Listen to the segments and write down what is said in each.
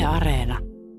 Areena.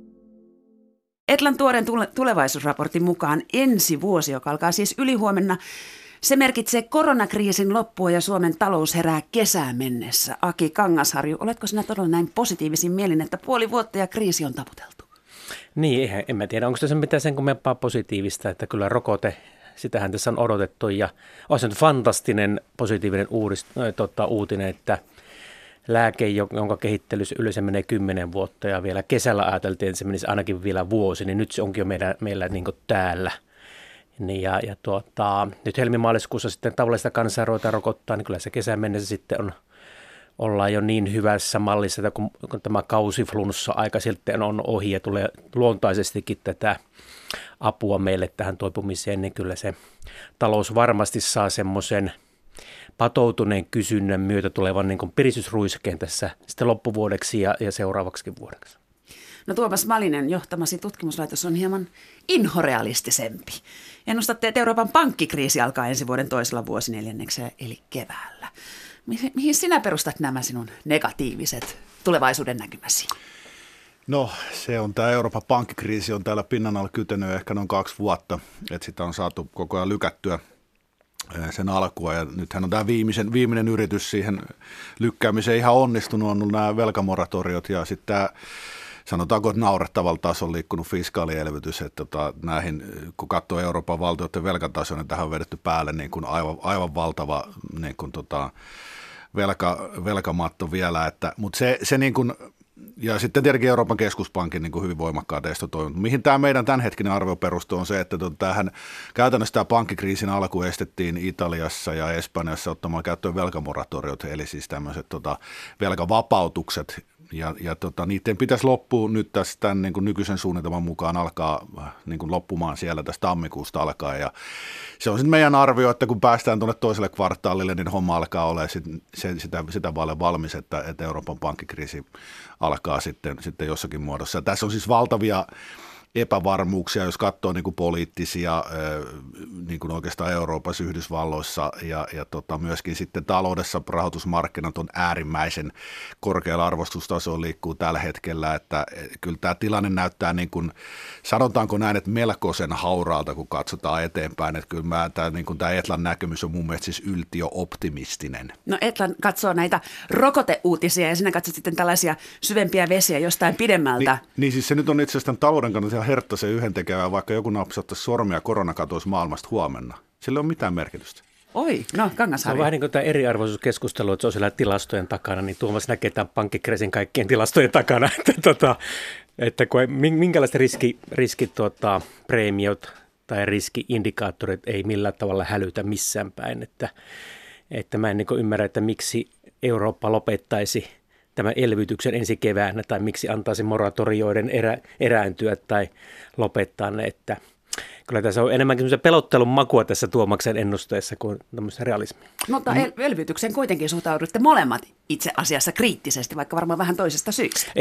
Etlan tuoreen tulevaisuusraportin mukaan ensi vuosi, joka alkaa siis ylihuomenna, se merkitsee koronakriisin loppua ja Suomen talous herää kesään mennessä. Aki Kangasharju, oletko sinä todella näin positiivisin mielin, että puoli vuotta ja kriisi on taputeltu? Niin, en mä tiedä, onko tässä mitään sen kummempaa positiivista, että kyllä rokote, sitähän tässä on odotettu ja on se nyt fantastinen positiivinen uutinen, että lääke, jonka kehittelyssä yleensä menee 10 vuotta ja vielä kesällä ajateltiin, että se menisi ainakin vielä vuosi, niin nyt se onkin jo meillä niin kuin täällä. Niin nyt helmimaaliskuussa sitten tavallista kansaa ruvetaan rokottaa, niin kyllä se kesän mennessä sitten ollaan jo niin hyvässä mallissa, että kun tämä kausiflunssa aika sitten on ohi ja tulee luontaisestikin tätä apua meille tähän toipumiseen, niin kyllä se talous varmasti saa semmoisen patoutuneen kysynnän myötä tulevan niin kuin piristysruiskeen tässä sitten loppuvuodeksi ja seuraavaksikin vuodeksi. No Tuomas Malinen, johtamasi tutkimuslaitos on hieman inhorealistisempi. Ennustatte, että Euroopan pankkikriisi alkaa ensi vuoden toisella vuosineljänneksellä eli keväällä. Mihin sinä perustat nämä sinun negatiiviset tulevaisuuden näkymäsi? No se on tämä Euroopan pankkikriisi on täällä pinnan alla kytenyt ehkä noin 2 vuotta, että sitä on saatu koko ajan lykättyä sen alkua ja nythän on tämä viimeinen yritys siihen lykkäämiseen ihan onnistunut, on ollut nämä velkamoratoriot ja sitten tämä sanotaanko, että naurettavalla tasolla liikkunut fiskaalielvytys, että näihin, kun katsoo Euroopan valtioiden velkatasoa, niin tähän on vedetty päälle niin kuin aivan valtava niin kuin velkamatto vielä, mutta se niin kuin, ja sitten tietenkin Euroopan keskuspankin niin kuin hyvin voimakkaat estotoimet. Mihin tämä meidän tämänhetkinen arvio perustuu on se, että tähän käytännössä tämä pankkikriisin alku estettiin Italiassa ja Espanjassa ottamaan käyttöön velkamoratoriot, eli siis tämmöiset velkavapautukset, ja niiden pitäisi loppua nyt tämän niin kuin nykyisen suunnitelman mukaan alkaa niin kuin loppumaan siellä tästä tammikuusta alkaen. Ja se on sitten meidän arvio, että kun päästään tuonne toiselle kvartaalille, niin homma alkaa olla sitä vaille valmis, että Euroopan pankkikriisi alkaa sitten jossakin muodossa. Ja tässä on siis valtavia epävarmuuksia, jos katsoo niin kuin poliittisia niin kuin oikeastaan Euroopassa, Yhdysvalloissa ja myöskin sitten taloudessa rahoitusmarkkinat on äärimmäisen korkealla arvostustasolla liikkuu tällä hetkellä, että kyllä tämä tilanne näyttää niin kuin, sanotaanko näin, että melkoisen hauraalta, kun katsotaan eteenpäin, että kyllä tämä Etlan näkemys on mun mielestä siis yltiöoptimistinen. No Etlan katsoo näitä rokoteuutisia ja sinä katsot sitten tällaisia syvempiä vesiä jostain pidemmältä. Niin siis se nyt on itse asiassa talouden kannalta ihan herttaisen yhdentekevää, vaikka joku napsattaisi sormia korona katoisi maailmasta huomenna. Sillä ei ole mitään merkitystä. Oi, no Kangasharju. Se on vähän niin kuin tämä eriarvoisuuskeskustelu, että se on siellä tilastojen takana, niin Tuomas näkee tämän pankkikriisin kaikkien tilastojen takana, että minkälaiset preemiot tai riskiindikaattorit ei millään tavalla hälytä missään päin, että mä en niin kuin ymmärrä, että miksi Eurooppa lopettaisi tämän elvytyksen ensi keväänä tai miksi antaisi moratorioiden erääntyä tai lopettaa ne, että kyllä tässä on enemmänkin semmoisen pelottelun makua tässä Tuomaksen ennusteessa kuin tämmöistä realismia. Mutta elvytykseen kuitenkin suhtaudutte molemmat itse asiassa kriittisesti, vaikka varmaan vähän toisesta syystä.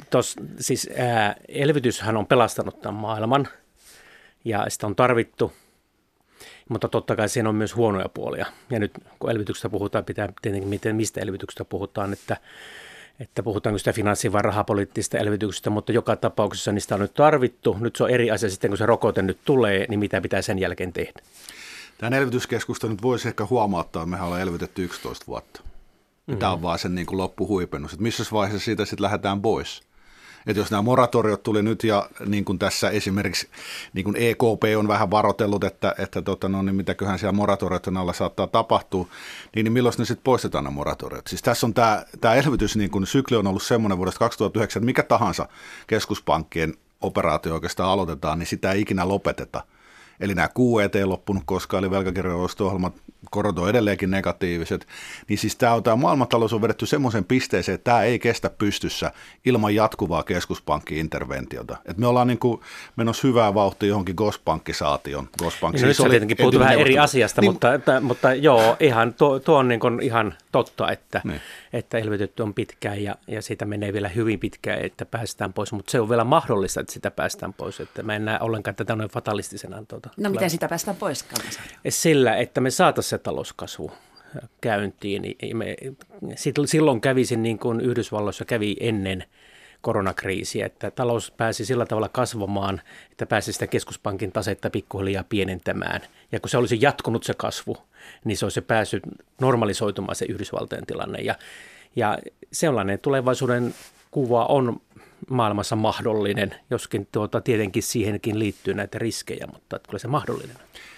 Elvytyshän on pelastanut tämän maailman ja sitä on tarvittu, mutta totta kai siinä on myös huonoja puolia. Ja nyt kun elvytyksestä puhutaan, pitää tietenkin mistä elvytyksestä puhutaan, että puhutaanko sitä finanssi- vai rahapoliittisesta elvytyksestä, mutta joka tapauksessa niistä on nyt tarvittu. Nyt se on eri asia sitten, kun se rokote nyt tulee, niin mitä pitää sen jälkeen tehdä. Tämän elvytyskeskusta nyt voisi ehkä huomauttaa, että mehän ollaan elvytetty 11 vuotta. Mm-hmm. Tämä on vaan sen niin kuin loppuhuipennus, että missä vaiheessa siitä sitten lähdetään pois. Että jos nämä moratoriot tuli nyt ja niin kuin tässä esimerkiksi niin kuin EKP on vähän varoitellut, että niin mitäköhän siellä moratorioiden alla saattaa tapahtua, niin milloin ne sitten poistetaan nämä moratoriot. Siis tässä on tämä elvytys, niin kuin sykli on ollut semmoinen vuodesta 2009, että mikä tahansa keskuspankkien operaatio oikeastaan aloitetaan, niin sitä ei ikinä lopeteta. Eli nämä QET ei loppunut koskaan, eli velkakirjojen osto-ohjelmat, korot on edelleenkin negatiiviset, niin siis tämä maailmantalous on vedetty semmoisen pisteeseen, että tämä ei kestä pystyssä ilman jatkuvaa keskuspankki-interventiota. Et me ollaan niin kuin menossa hyvää vauhtia johonkin GOS-pankkisaation. Nyt sä tietenkin puhut vähän eri asiasta, niin, mutta joo, ihan, tuo on niin kuin ihan totta, että elvytetty on pitkään ja siitä menee vielä hyvin pitkään, että päästään pois, mutta se on vielä mahdollista, että sitä päästään pois, että mä en näe ollenkaan tätä noin fatalistisena. No miten sitä päästään pois, Kangasharju? Sillä, että me saataisiin se talouskasvu käyntiin. Silloin kävisin niin kuin Yhdysvalloissa kävi ennen koronakriisiä, että talous pääsi sillä tavalla kasvamaan, että pääsi sitä keskuspankin tasetta pikkuhiljaa pienentämään. Ja kun se olisi jatkunut se kasvu, niin se olisi päässyt normalisoitumaan se Yhdysvaltojen tilanne. Ja sellainen tulevaisuuden kuva on maailmassa mahdollinen, joskin tietenkin siihenkin liittyy näitä riskejä, mutta kyllä se mahdollinen.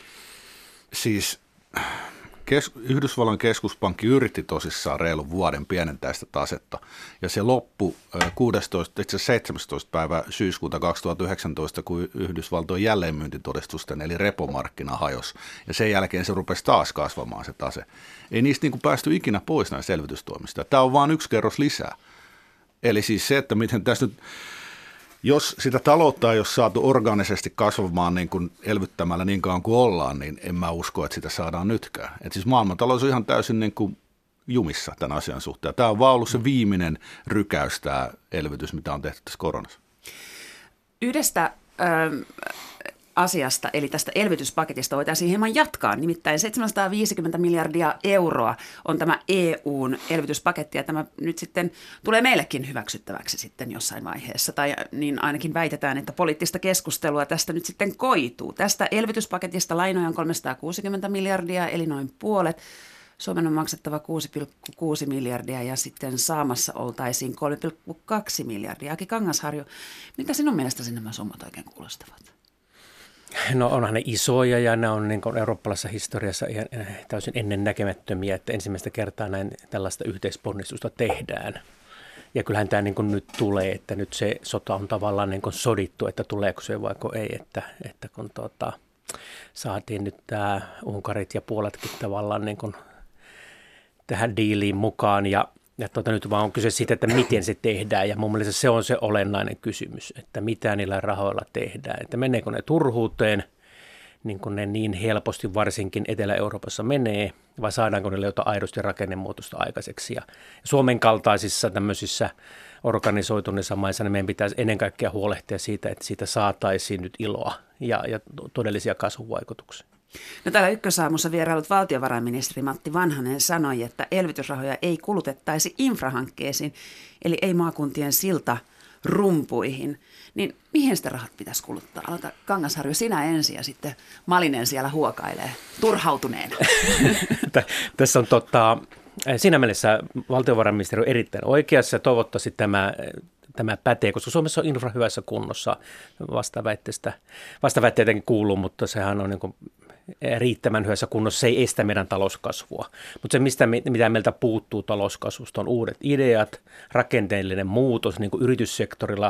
Siis Yhdysvallan keskuspankki yritti tosissaan reilun vuoden pienentää sitä tasetta, ja se loppui 17. päivä syyskuuta 2019, kun Yhdysvaltojen jälleenmyyntitodistusten eli repomarkkina hajosi, ja sen jälkeen se rupesi taas kasvamaan se tase. Ei niistä päästy ikinä pois näistä selvitystoimista. Tämä on vain yksi kerros lisää. Eli siis se, että miten tässä nyt, jos sitä taloutta ei ole saatu orgaanisesti kasvamaan niin kuin elvyttämällä niin kauan kuin ollaan, niin en mä usko, että sitä saadaan nytkään. Et siis maailmantalous on ihan täysin niin kuin jumissa tämän asian suhteen. Tämä on vaan ollut se viimeinen rykäys, tämä elvytys, mitä on tehty tässä koronassa. Yhdestä asiasta, eli tästä elvytyspaketista voitaisiin hieman jatkaa. Nimittäin 750 miljardia euroa on tämä EUn elvytyspaketti, ja tämä nyt sitten tulee meillekin hyväksyttäväksi sitten jossain vaiheessa. Tai niin ainakin väitetään, että poliittista keskustelua tästä nyt sitten koituu. Tästä elvytyspaketista lainoja on 360 miljardia, eli noin puolet. Suomen on maksettava 6,6 miljardia ja sitten saamassa oltaisiin 3,2 miljardia. Aki Kangasharju, mitä sinun mielestäsi nämä summat oikein kuulostavat? No onhan ne isoja ja ne on niin kuin eurooppalaisessa historiassa ihan täysin ennennäkemättömiä, että ensimmäistä kertaa näin tällaista yhteisponnistusta tehdään. Ja kyllähän tämä niin kuin nyt tulee, että nyt se sota on tavallaan niin kuin sodittu, että tuleeko se vaiko ei, että kun saatiin nyt tämä Unkarit ja Puolatkin tavallaan niin kuin tähän diiliin mukaan ja nyt vaan on kyse siitä, että miten se tehdään ja mun mielestä se on se olennainen kysymys, että mitä niillä rahoilla tehdään, että meneekö ne turhuuteen, niin kuin ne niin helposti varsinkin Etelä-Euroopassa menee, vai saadaanko niille jotain aidosti rakennemuutosta aikaiseksi. Ja Suomen kaltaisissa tämmöisissä organisoituneissa maissa niin meidän pitäisi ennen kaikkea huolehtia siitä, että siitä saataisiin nyt iloa ja todellisia kasvuvaikutuksia. No täällä Ykkösaamussa vierailut valtiovarainministeri Matti Vanhanen sanoi, että elvytysrahoja ei kulutettaisi infrahankkeisiin, eli ei maakuntien siltarumpuihin. Niin mihin sitä rahat pitäisi kuluttaa? Aloita Kangasharju sinä ensin ja sitten Malinen siellä huokailee turhautuneena. Tässä on siinä mielessä valtiovarainministeri on erittäin oikeassa ja toivottavasti tämä pätee, koska Suomessa on infra hyvässä kunnossa. Vastaväitteitäkin kuuluu, mutta sehän on niin kuin riittävän hyvässä kunnossa. Se ei estä meidän talouskasvua. Mutta se, mitä meiltä puuttuu talouskasvusta, on uudet ideat, rakenteellinen muutos niin kuin yrityssektorilla.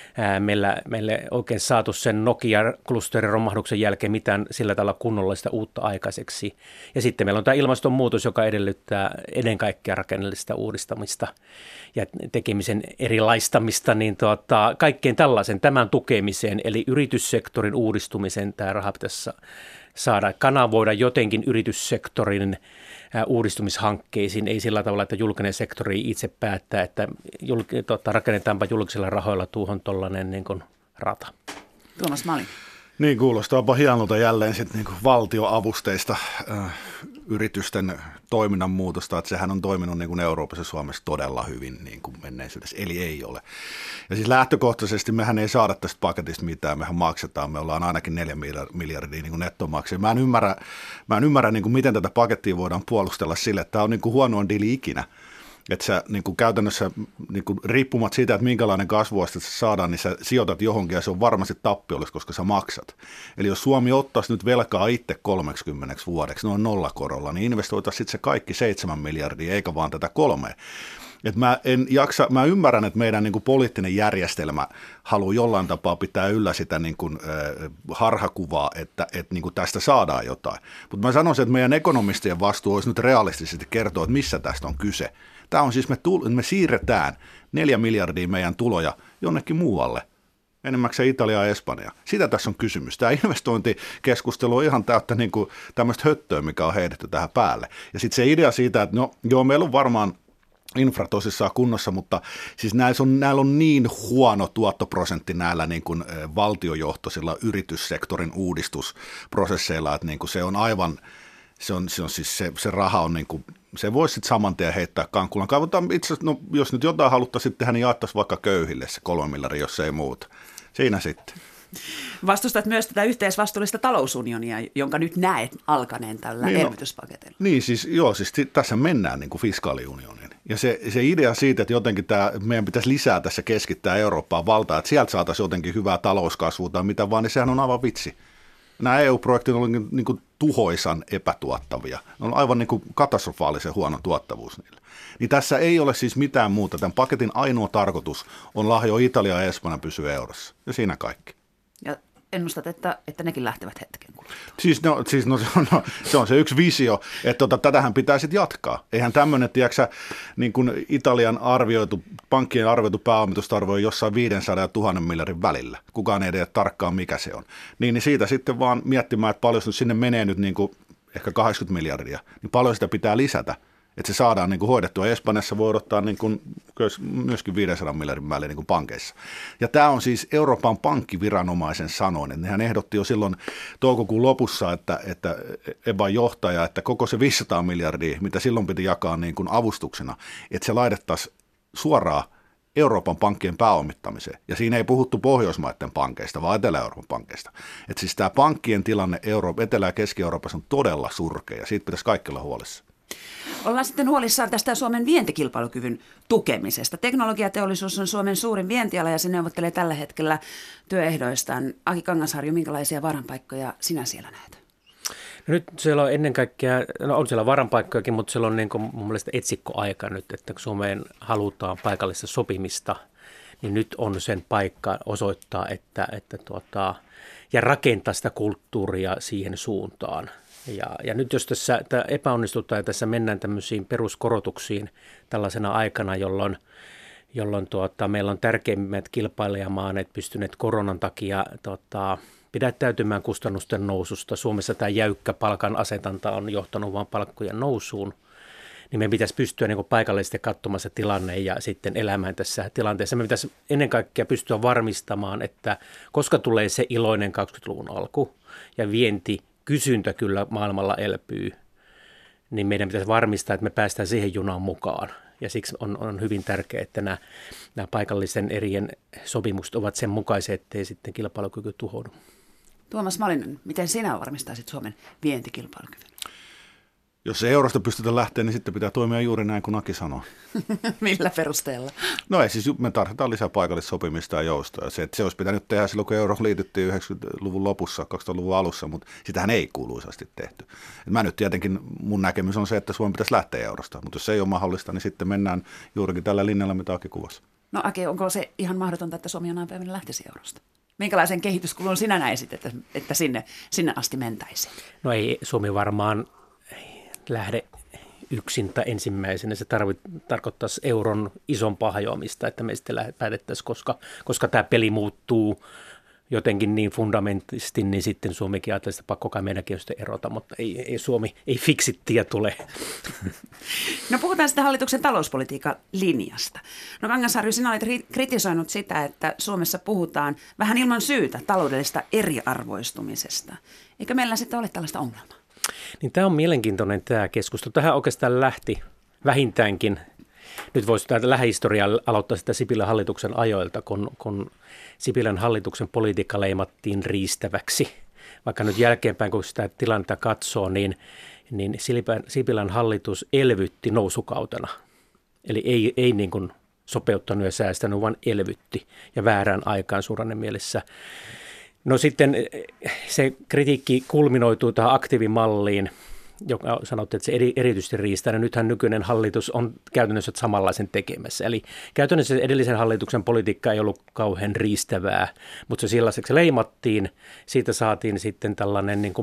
Meille oikein saatu sen Nokia-klusterin romahduksen jälkeen mitään sillä tavalla kunnollista uutta aikaiseksi. Ja sitten meillä on tämä ilmastonmuutos, joka edellyttää ennen kaikkea rakenteellista uudistamista ja tekemisen erilaistamista, niin kaikkeen tällaisen tämän tukemiseen, eli yrityssektorin uudistumisen tämä raha pitäisi saada kanavoida jotenkin yrityssektorin uudistumishankkeisiin, ei sillä tavalla, että julkinen sektori itse päättää, että rakennetaanpa julkisilla rahoilla tuohon tollainen niin kuin rata. Tuomas Malin. Niin, kuulostaapa hienolta jälleen sitten niin kuin valtioavusteista yritysten toiminnan muutosta, että sehän on toiminut niin kuin Euroopassa ja Suomessa todella hyvin niin kuin menneisyydessä, eli ei ole. Ja siis lähtökohtaisesti mehän ei saada tästä paketista mitään, mehän maksetaan, me ollaan ainakin 4 miljardia niin kuin nettomaksia. Mä en ymmärrä niin kuin miten tätä pakettia voidaan puolustella sille, että tämä on niin kuin huonoin diili ikinä. Että sä niin kuin käytännössä niin kuin riippumatta siitä, että minkälainen kasvuaste se saadaan, niin sä sijoitat johonkin ja se on varmasti tappiollista, koska sä maksat. Eli jos Suomi ottaisi nyt velkaa itse 30 vuodeksi noin nollakorolla, niin investoitaisiin sitten se kaikki 7 miljardia eikä vaan tätä 3. Et mä ymmärrän, että meidän niin kuin poliittinen järjestelmä haluaa jollain tapaa pitää yllä sitä niin kuin, harhakuvaa, että niin kuin tästä saadaan jotain. Mutta mä sanoisin, että meidän ekonomistien vastuu olisi nyt realistisesti kertoa, että missä tästä on kyse. Tämä on siis, me siirretään 4 miljardia meidän tuloja jonnekin muualle, enimmäkseen Italia ja Espanja. Sitä tässä on kysymys. Tämä investointikeskustelu on ihan täyttä niin kuin tämmöistä höttöä, mikä on heitetty tähän päälle. Ja sitten se idea siitä, että no joo, meillä on varmaan infra tosissaan kunnossa, mutta siis näillä on niin huono tuottoprosentti näillä niin kuin valtiojohtoisilla yrityssektorin uudistusprosesseilla, että niin kuin se on aivan se on siis se raha on niin kuin, se voisi sitten saman tien heittää kankkulan. Kaivotaan itse asiassa, no jos nyt jotain haluttaisiin tehdä, niin jaettaisiin vaikka köyhille se 3 miljardia, jos ei muuta. Siinä sitten. Vastustat myös tätä yhteisvastuullista talousunionia, jonka nyt näet alkaneen tällä elvytyspaketilla. Niin siis tässä mennään niin kuin fiskaaliunioniin. Ja se idea siitä, että jotenkin meidän pitäisi lisää tässä keskittää Eurooppaan valtaa, että sieltä saataisiin jotenkin hyvää talouskasvua tai mitä vaan, niin sehän on aivan vitsi. Nämä EU-projektit on niin kuin tuhoisan epätuottavia. Ne on aivan niin kuin katastrofaalisen huono tuottavuus niillä. Niin tässä ei ole siis mitään muuta. Tämän paketin ainoa tarkoitus on lahjoa Italia ja Espanja pysyä eurossa. Ja siinä kaikki. Ja ennustat, että nekin lähtevät hetken kuluttua. Se on se yksi visio, että tätähän pitää sitten jatkaa. Eihän tämmöinen, tiedätkö, niin kuin Italian pankkien arvioitu pääomitustarvo on jossain 500 ja 1000 miljardin välillä. Kukaan ei tiedä tarkkaan, mikä se on. Niin siitä sitten vaan miettimään, että paljon sinne menee nyt niin kuin ehkä 80 miljardia, niin paljon sitä pitää lisätä, että se saadaan niin kuin hoidettua. Espanjassa voi odottaa niin kuin myöskin 500 miljardin väliin niin kuin pankeissa. Ja tämä on siis Euroopan pankkiviranomaisen sanoinen. Nehän ehdotti jo silloin toukokuun lopussa, että EBAn johtaja, että koko se 500 miljardia, mitä silloin piti jakaa niin kuin avustuksena, että se laitettaisiin suoraan Euroopan pankkien pääomittamiseen. Ja siinä ei puhuttu Pohjoismaiden pankeista, vaan Etelä-Euroopan pankeista. Että siis tämä pankkien tilanne Etelä- ja Keski-Euroopassa on todella surkea, ja siitä pitäisi kaikki olla huolissa. Ollaan sitten huolissaan tästä Suomen vientikilpailukyvyn tukemisesta. Teknologiateollisuus on Suomen suurin vientiala ja se neuvottelee tällä hetkellä työehdoistaan. Aki Kangasharju, minkälaisia varanpaikkoja sinä siellä näet? No nyt siellä on ennen kaikkea, on siellä varanpaikkojakin, mutta siellä on niin kuin mun mielestä etsikkoaika nyt, että kun Suomeen halutaan paikallista sopimista, niin nyt on sen paikka osoittaa, ja rakentaa sitä kulttuuria siihen suuntaan. Ja nyt jos tässä epäonnistutaan ja tässä mennään tämmöisiin peruskorotuksiin tällaisena aikana, jolloin meillä on tärkeimmät kilpailijamaaneet pystyneet koronan takia pidättäytymään kustannusten noususta. Suomessa tämä jäykkä palkan asetanta on johtanut vain palkkojen nousuun. Niin meidän pitäisi pystyä niin kuin paikallisesti katsomaan se tilanne ja sitten elämään tässä tilanteessa. Me pitäisi ennen kaikkea pystyä varmistamaan, että koska tulee se iloinen 20-luvun alku ja kysyntä kyllä maailmalla elpyy, niin meidän pitäisi varmistaa, että me päästään siihen junaan mukaan. Ja siksi on hyvin tärkeää, että nämä paikallisen erien sopimukset ovat sen mukaisia, ettei sitten kilpailukyky tuhoudu. Tuomas Malinen, miten sinä varmistaisit Suomen vientikilpailukyvyn? Jos ei eurosta pystytä lähteä, niin sitten pitää toimia juuri näin kuin Aki sanoo. Millä perusteella? No ei, siis me tarvitaan lisää paikallista sopimista ja joustoa. Se olisi pitänyt tehdä silloin, kun euro liityttiin 90-luvun lopussa, 2000-luvun alussa, mutta sitähän ei kuuluisasti tehty. Mä nyt tietenkin, mun näkemys on se, että Suomen pitäisi lähteä eurosta, mutta jos se ei ole mahdollista, niin sitten mennään juurikin tällä linjalla, mitä Aki kuvasi. No Aki, onko se ihan mahdotonta, että Suomi jonain päivänä lähtisi eurosta? Minkälaisen kehityskulun sinä näisit, että sinne asti mentäisiin? No ei Suomi varmaan lähde yksin tai ensimmäisenä. Se tarkoittaisi euron isompaa hajoamista, että me sitten päätettäisiin, koska tämä peli muuttuu jotenkin niin fundamentisesti, niin sitten Suomikin ajattelisi, että pakko kai meidänkin on sitten erota, mutta ei Suomi, ei fiksittiä tule. No puhutaan sitten hallituksen talouspolitiikan linjasta. No Kangasharju, sinä olet kritisoinut sitä, että Suomessa puhutaan vähän ilman syytä taloudellisesta eriarvoistumisesta. Eikö meillä sitten ole tällaista ongelmaa? Niin tämä on mielenkiintoinen tämä keskustelu. Tähän oikeastaan lähti vähintäänkin, nyt voisi täältä lähihistoriaa aloittaa sitä Sipilän hallituksen ajoilta, kun Sipilän hallituksen politiikka leimattiin riistäväksi. Vaikka nyt jälkeenpäin, kun sitä tilannetta katsoo, niin Sipilän hallitus elvytti nousukautena. Eli ei niin kuin sopeuttanut ja säästänyt, vaan elvytti ja väärään aikaan suhdanne-mielessä. No sitten se kritiikki kulminoituu tähän aktiivimalliin, joka sanottiin, että se erityisesti riistää. Ja nythän nykyinen hallitus on käytännössä samanlaisen tekemässä. Eli käytännössä edellisen hallituksen politiikka ei ollut kauhean riistävää, mutta se sellaiseksi leimattiin. Siitä saatiin sitten tällainen niin kuin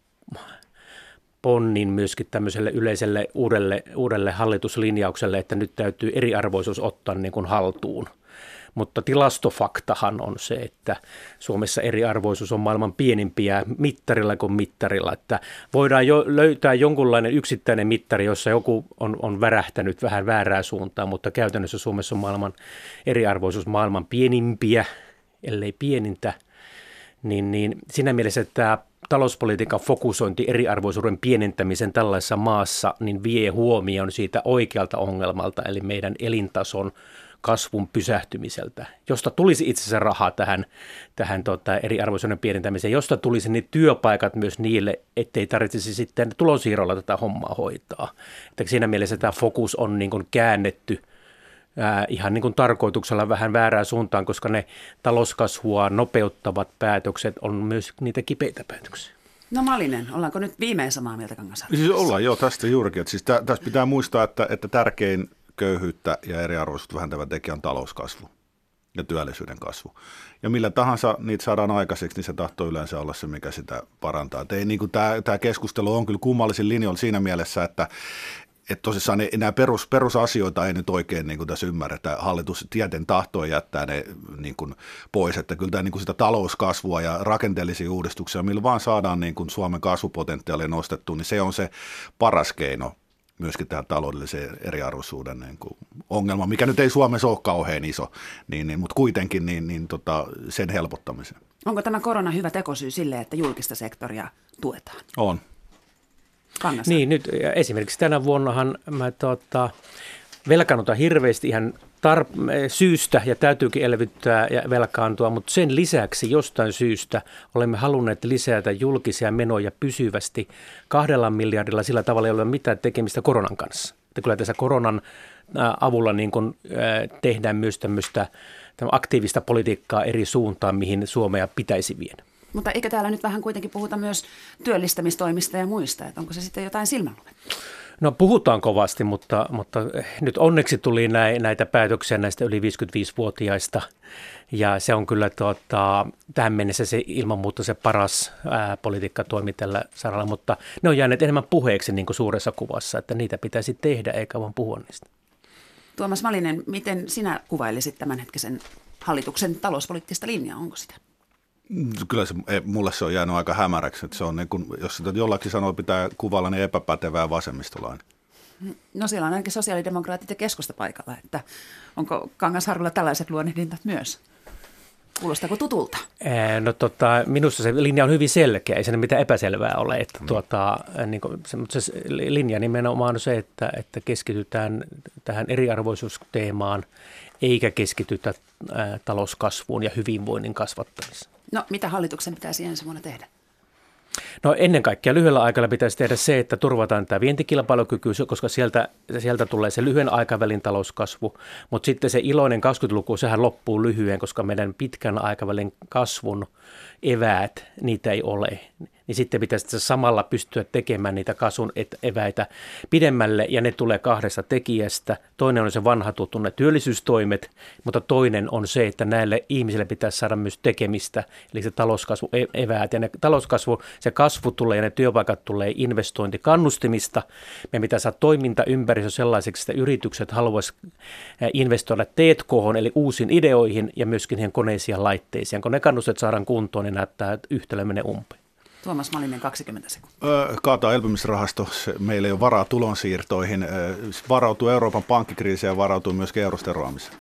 ponnin myöskin tämmöiselle yleiselle uudelle hallituslinjaukselle, että nyt täytyy eriarvoisuus ottaa niin kuin haltuun. Mutta tilastofaktahan on se, että Suomessa eriarvoisuus on maailman pienimpiä mittarilla kuin mittarilla. Että voidaan jo löytää jonkunlainen yksittäinen mittari, jossa joku on värähtänyt vähän väärää suuntaan, mutta käytännössä Suomessa on eriarvoisuus maailman pienimpiä, ellei pienintä. niin siinä mielessä tämä talouspolitiikan fokusointi eriarvoisuuden pienentämisen tällaisessa maassa niin vie huomioon siitä oikealta ongelmalta, eli meidän elintason kasvun pysähtymiseltä, josta tulisi itse asiassa rahaa tähän eriarvoisuuden pienentämiseen, josta tulisi ne työpaikat myös niille, ettei tarvitsisi sitten tulonsiirrolla tätä hommaa hoitaa. Että siinä mielessä tämä fokus on niin kuin käännetty ihan niin kuin tarkoituksella vähän väärään suuntaan, koska ne talouskasvua nopeuttavat päätökset on myös niitä kipeitä päätöksiä. No Malinen, ollaanko nyt viimein samaa mieltä Kangasharjussa? Siis ollaan jo tästä juurikin. Että siis tässä pitää muistaa, että tärkein köyhyyttä ja eriarvoisuutta vähentävä tekijä on talouskasvu ja työllisyyden kasvu. Ja millä tahansa niitä saadaan aikaiseksi, niin se tahtoo yleensä olla se, mikä sitä parantaa. Niin tämä keskustelu on kyllä kummallisin linjoilla siinä mielessä, että tosissaan nämä perusasioita ei nyt oikein niin kuin tässä ymmärretä. Hallitus tieten tahtoo jättää ne niin kuin pois, että kyllä tämä niin kuin sitä talouskasvua ja rakenteellisia uudistuksia, millä vaan saadaan niin kuin Suomen kasvupotentiaalia nostettua, niin se on se paras keino myöskin tähän taloudelliseen eriarvoisuuden niin kuin ongelma, mikä nyt ei Suomessa ole kauhean iso, mutta kuitenkin sen helpottamiseen. Onko tämä korona hyvä tekosyy sille, että julkista sektoria tuetaan? On. Kangasharju. Niin, nyt esimerkiksi tänä vuonnahan mä velkaannutaan hirveästi ihan syystä ja täytyykin elvyttää ja velkaantua, mutta sen lisäksi jostain syystä olemme halunneet lisätä julkisia menoja pysyvästi 2 miljardilla, sillä tavalla ei ole mitään tekemistä koronan kanssa. Että kyllä tässä koronan avulla niin kun, tehdään myös tämmöistä aktiivista politiikkaa eri suuntaan, mihin Suomea pitäisi viedä. Mutta eikö täällä nyt vähän kuitenkin puhuta myös työllistämistoimista ja muista, että onko se sitten jotain silmänlumettua? No puhutaan kovasti, mutta nyt onneksi tuli näitä päätöksiä näistä yli 55-vuotiaista ja se on kyllä tähän mennessä se ilman muuta se paras politiikkatoimi tällä saralla, mutta ne on jääneet enemmän puheeksi niin kuin suuressa kuvassa, että niitä pitäisi tehdä eikä vaan puhua niistä. Tuomas Malinen, miten sinä kuvailisit tämänhetkisen hallituksen talouspoliittista linjaa, onko sitä? Kyllä mulle se on jäänyt aika hämäräksi, että se on niin kuin, jos sitä jollakin sanoo pitää kuvailla, niin epäpätevää vasemmistolainen. No siellä on ainakin sosiaalidemokraatit ja keskusta paikalla, että onko Kangasharjulla tällaiset luonnehdintat myös? Kuulostaako tutulta? No minusta se linja on hyvin selkeä, ei se mitään epäselvää ole, että mutta se linja nimenomaan on se, että keskitytään tähän eriarvoisuusteemaan eikä keskitytä talouskasvuun ja hyvinvoinnin kasvattamiseen. No mitä hallituksen pitäisi ensi vuonna tehdä? No ennen kaikkea lyhyellä aikavälillä pitäisi tehdä se, että turvataan tämä vientikilpailukyky, koska sieltä tulee se lyhyen aikavälin talouskasvu, mutta sitten se iloinen 20-luku, sehän loppuu lyhyen, koska meidän pitkän aikavälin kasvun eväät, niitä ei ole. Niin sitten pitäisi samalla pystyä tekemään niitä kasvun eväitä pidemmälle, ja ne tulee 2 tekijästä. Toinen on se vanha tuttu, ne työllisyystoimet, mutta toinen on se, että näille ihmisille pitäisi saada myös tekemistä, eli se talouskasvu eväät. Ja se kasvu tulee ja ne työpaikat tulee investointikannustimista. Meidän pitää saada toimintaympäristö sellaiseksi, että yritykset haluaisivat investoida T&K:hon, eli uusiin ideoihin ja myöskin siihen koneisiin ja laitteisiin. Kun ne kannusteet saadaan kuntoon, niin näyttää, että yhtälö menee umpeen. Tuomas Malinen, 20 sekuntia. Kaataa elpymisrahasto, meillä ei ole varaa tulonsiirtoihin, varautuu Euroopan pankkikriisiin ja varautuu myös eurosta eroamiseen.